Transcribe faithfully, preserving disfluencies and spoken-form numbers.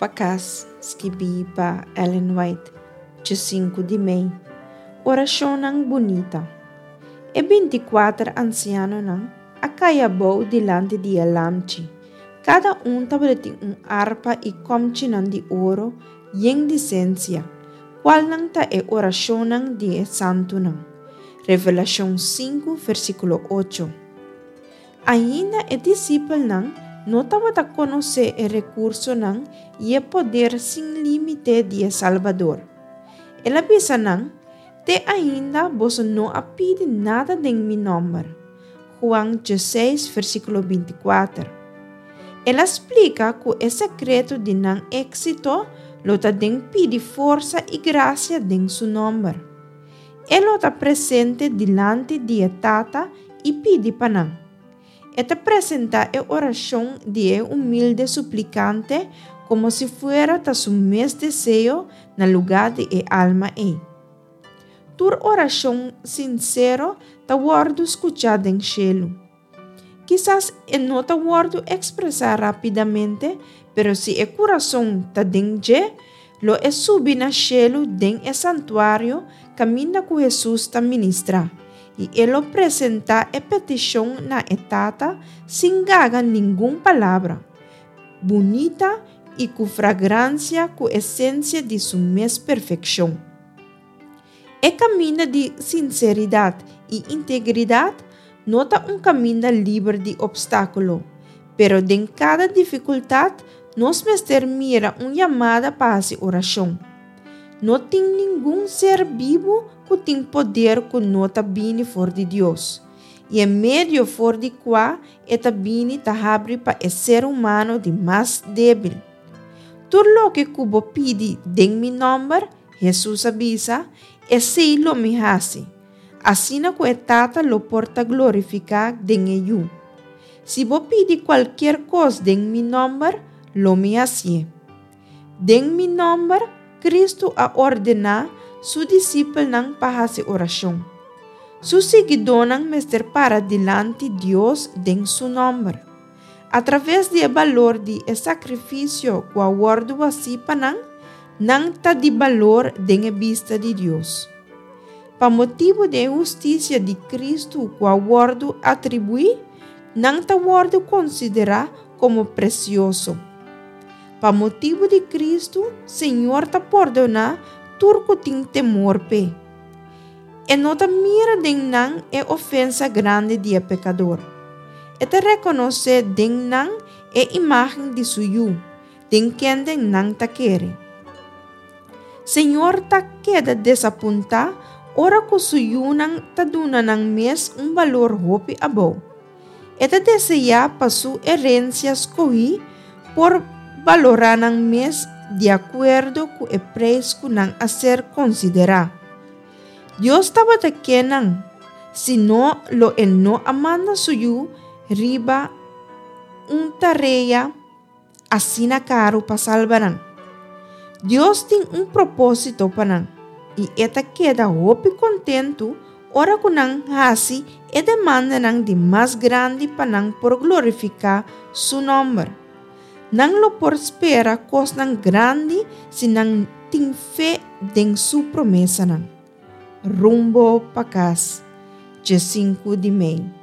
Pacas, escrevi para Ellen White, dia cinco de maio. Oração nang bonita. E vinte e quatro ancianos nang acaiabou delante de Alamchi. Cada um tem um harpa e comchi nang de ouro, yen de ciência. Qual nang ta é oração nang de santo nang. Revelação cinco, versículo oito. Ainda é discípulo nang não estava a conhecer o recurso nang e o poder sem limite de Salvador. Ela pensa nang, te ainda você não a pede nada em meu nome. João dezesseis, versículo vinte e quatro. Ela explica que o secreto de nang éxito lo ta den pede força e graça em seu nome. Ela está presente delante de Tata e pede para nang. Esta presenta a oração de um humilde suplicante como se fuera ta su mes desejo na lugar de e alma é. Tur oração sincero ta wordo escuchado em cielo. Quizás e não ta wordo expressar rapidamente, pero si e coração ta dengue, lo e subi na cielo den e santuário caminha com Jesus ta ministra. E ele apresenta a petição na etata sem gaga nenhuma palavra. Bonita e com fragrância, com essência de sua mesma perfeição. É caminho de sinceridade e integridade, nota um caminho livre de obstáculo, pero em cada dificuldade, nós mestres mira uma chamada para a oração. Não tem nenhum ser vivo que tem poder que nota bine for de Deus. E é meio for de qua eta bine ta abre para o ser humano de mais débil. Tudo lo que cubo pide den mi nome, Jesus avisa, e sei lo me hace. Assim na que tata lo porta glorificar den eu. Se bo pide qualquer coisa den mi nome, lo me hace. Den mi nome, Cristo a ordenar su discípulo nang pahasi oração. Su seguidor nang mester para delante Deus den su nome. Através do valor de sacrifício que aguardo assim panang, nang ta de valor den a vista de Deus. Pa motivo de justiça de Cristo que aguardo atribui, nang ta aguardo considerar como precioso. Pa motivo de Cristo, Senhor ta perdona turco tem temor pe. E nota mira den nang é ofensa grande de pecador. E te reconhece den nang é imagem de suyo, den quem den nang ta quere. Senhor ta queda desapunta, ora que suyo nang ta duna nang mes um valor hopi abo. E te deseja pa su herencia escogi por valorar nang mes de acordo com o preço que não a ser considerado. Deus estava te nang, se não lo en no amanda suyo, riba um tarefa assim na caro para salvar. Deus tem um propósito para nang, e eta queda hope contento, ora que nang hasi e demanda nang de mais grande para nang por glorificar su nome. Nang lo por espera cos nang grande se nang ting fé den su promessa nang. Rumbo Pacas, dia cinco de maio.